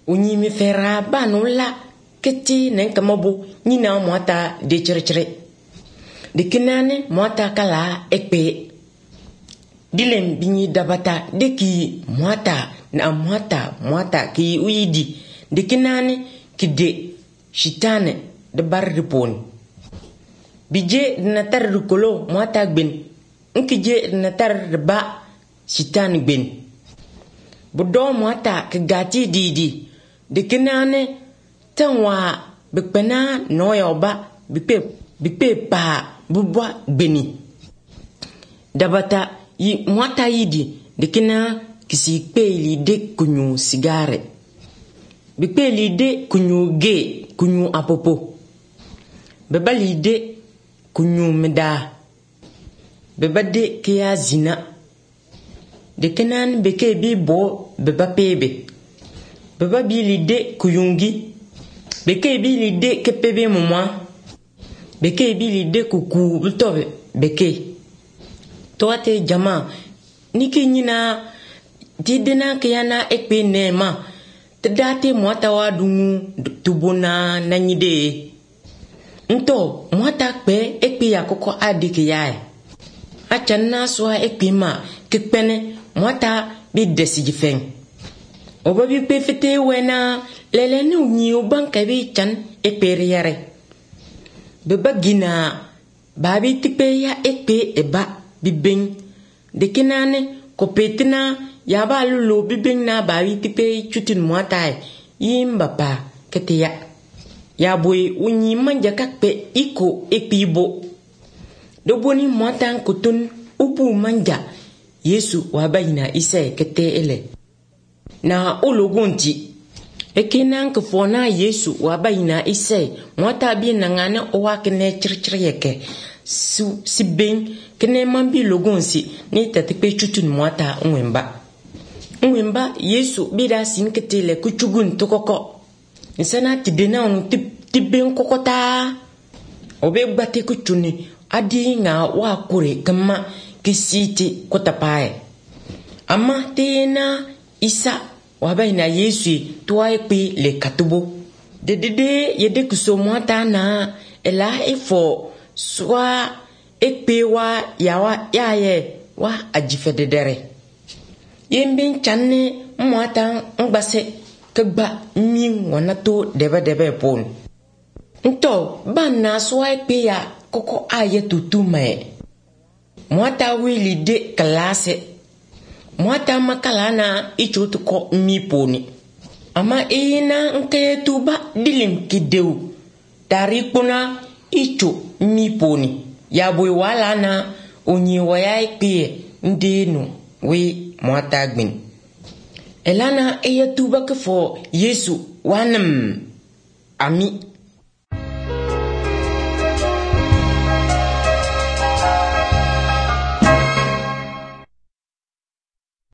unyi mi fera banula keti nenkamabo nyina mwata de chere de kinane mwata kala ekpe dilem binyi dabata de ki mwata na mwata ki uyidi de kinane ki de shitane de barripon bije na tar rukolo mwata gben nkije na tar ba shitane gben budo mwata ke gati didi de kinane tanwa bikpena noyoba bikpe pa bubwa gbeni dabata yi mwata yidi de kina kisi kpeli de kunyu sigare bikpeli de kunyu ge kunyu apopo bebali de kunyu meda bebade kiya zina de kinan beke bi bo beba pebe beba bili de kuyungi beke bili de kepebe mumwa beke bili de kuku butobe beke toate jama niki nyina didena kiyana ekpe nema tedate mwata wa dungu tubona nanyide nto mwata kpe ekpe yakoko adike yae achana soa ekpe ma kekpene mwata bi desijifeng obabi pe fete wena lelene unyi obanka bi chan ekpe yare beba gina babi tikpe ya ekpe eba bibeng de kinane kopetina yaba lulu bibeng na babi tikpe chutin mwata yimba pa keteya ya boy unyi manja kakpe iko ekpibo doboni mwata kutun upu manja Yesu wabayina isa kete ele na ologonti ekena nkfona Yesu wabayina isa mwata bi nangane owa kene chirchiriyeke su sibeng kene mambi logonsi ni tatikpe chutun mwata nwemba Yesu bida sinkete le kuchugun tokoko nsana tidena onu tibeng kokota obe gbate kuchuni adi nga wa kure kama kisiti kotapae ama tena isa wabayina Yesu tuwa ekpe le katubo dedede yede kuso mwata na ela ifo swa ekpe wa yawa yaye wa ajifededere yemben channe mwata ngbase kegba min wanato debe pon nto bana swa ekpe ya koko aye tutume mwata wili de klase mwata makalana ichutu ko miponi ama ina nke tuba dilim kideu dari kuna ichu miponi ya boy wala na onyi waya ekpe ndenu we mwata gbin elana tuba kefo Yesu wanam ami